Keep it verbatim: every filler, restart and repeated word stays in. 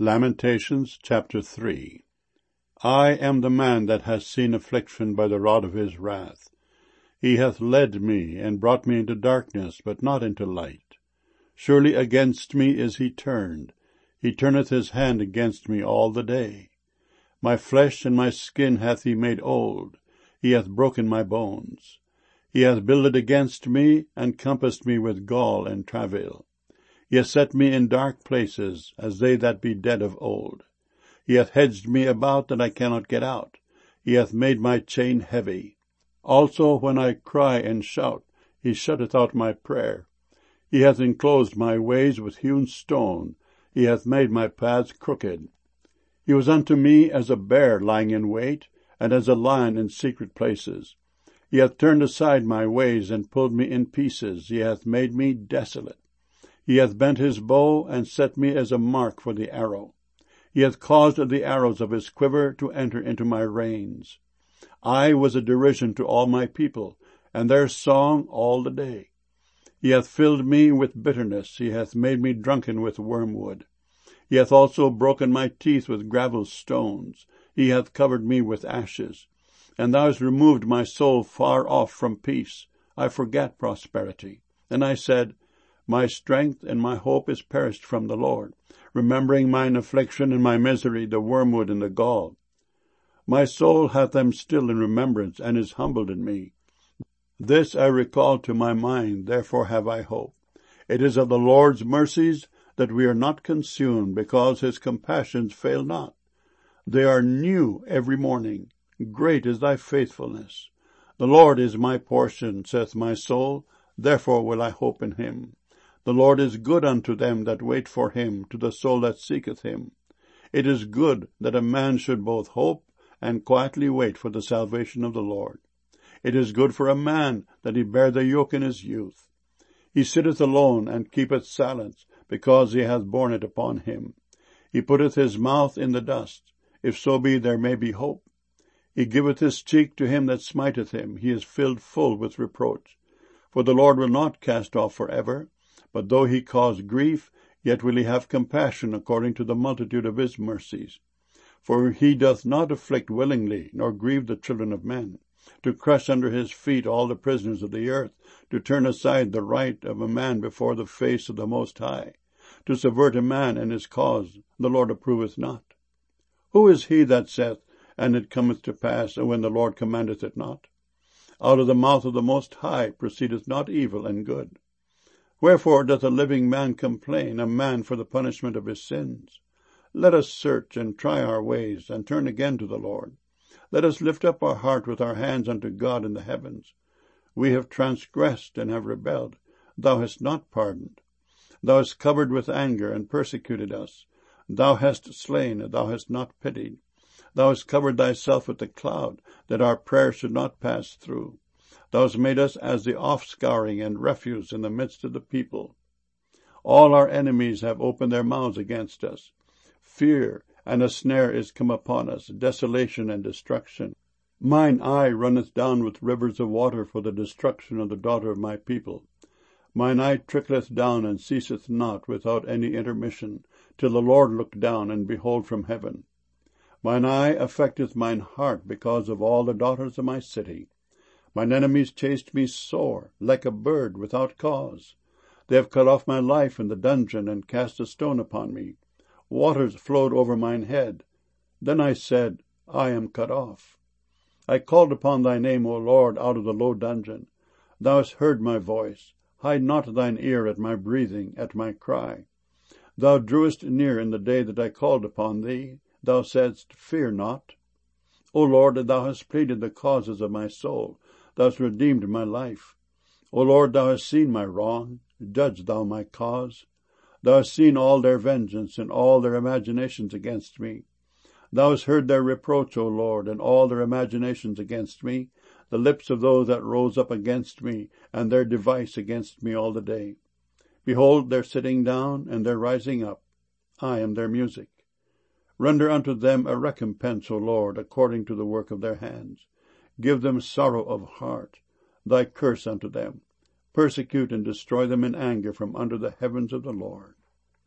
Lamentations chapter three. I am the man that has seen affliction by the rod of his wrath. He hath led me, and brought me into darkness, but not into light. Surely against me is he turned. He turneth his hand against me all the day. My flesh and my skin hath he made old. He hath broken my bones. He hath builded against me, and compassed me with gall and travail. He hath set me in dark places, as they that be dead of old. He hath hedged me about, that I cannot get out. He hath made my chain heavy. Also when I cry and shout, he shutteth out my prayer. He hath enclosed my ways with hewn stone. He hath made my paths crooked. He was unto me as a bear lying in wait, and as a lion in secret places. He hath turned aside my ways, and pulled me in pieces. He hath made me desolate. He hath bent his bow, and set me as a mark for the arrow. He hath caused the arrows of his quiver to enter into my reins. I was a derision to all my people, and their song all the day. He hath filled me with bitterness. He hath made me drunken with wormwood. He hath also broken my teeth with gravel stones. He hath covered me with ashes. And thou hast removed my soul far off from peace. I forgat prosperity. And I said, My strength and my hope is perished from the Lord, remembering mine affliction and my misery, the wormwood and the gall. My soul hath them still in remembrance, and is humbled in me. This I recall to my mind, therefore have I hope. It is of the Lord's mercies that we are not consumed, because his compassions fail not. They are new every morning. Great is thy faithfulness. The Lord is my portion, saith my soul, therefore will I hope in him. The Lord is good unto them that wait for him, to the soul that seeketh him. It is good that a man should both hope and quietly wait for the salvation of the Lord. It is good for a man that he bear the yoke in his youth. He sitteth alone and keepeth silence, because he hath borne it upon him. He putteth his mouth in the dust, if so be there may be hope. He giveth his cheek to him that smiteth him. He is filled full with reproach. For the Lord will not cast off for ever. But though he cause grief, yet will he have compassion according to the multitude of his mercies. For he doth not afflict willingly, nor grieve the children of men, to crush under his feet all the prisoners of the earth, to turn aside the right of a man before the face of the Most High, to subvert a man and his cause, the Lord approveth not. Who is he that saith, and it cometh to pass, when the Lord commandeth it not? Out of the mouth of the Most High proceedeth not evil and good. Wherefore doth a living man complain, a man for the punishment of his sins? Let us search and try our ways, and turn again to the Lord. Let us lift up our heart with our hands unto God in the heavens. We have transgressed and have rebelled. Thou hast not pardoned. Thou hast covered with anger and persecuted us. Thou hast slain, thou hast not pitied. Thou hast covered thyself with the cloud, that our prayer should not pass through. Thou hast made us as the offscouring and refuse in the midst of the people. All our enemies have opened their mouths against us. Fear and a snare is come upon us, desolation and destruction. Mine eye runneth down with rivers of water for the destruction of the daughter of my people. Mine eye trickleth down and ceaseth not without any intermission, till the Lord look down and behold from heaven. Mine eye affecteth mine heart because of all the daughters of my city. Mine enemies chased me sore, like a bird without cause. They have cut off my life in the dungeon, and cast a stone upon me. Waters flowed over mine head. Then I said, I am cut off. I called upon thy name, O Lord, out of the low dungeon. Thou hast heard my voice. Hide not thine ear at my breathing, at my cry. Thou drewest near in the day that I called upon thee. Thou saidst, Fear not. O Lord, thou hast pleaded the causes of my soul. Thou hast redeemed my life. O Lord, thou hast seen my wrong. Judge thou my cause. Thou hast seen all their vengeance and all their imaginations against me. Thou hast heard their reproach, O Lord, and all their imaginations against me, the lips of those that rose up against me, and their device against me all the day. Behold, their sitting down and their rising up. I am their music. Render unto them a recompense, O Lord, according to the work of their hands. Give them sorrow of heart, thy curse unto them. Persecute and destroy them in anger from under the heavens of the Lord.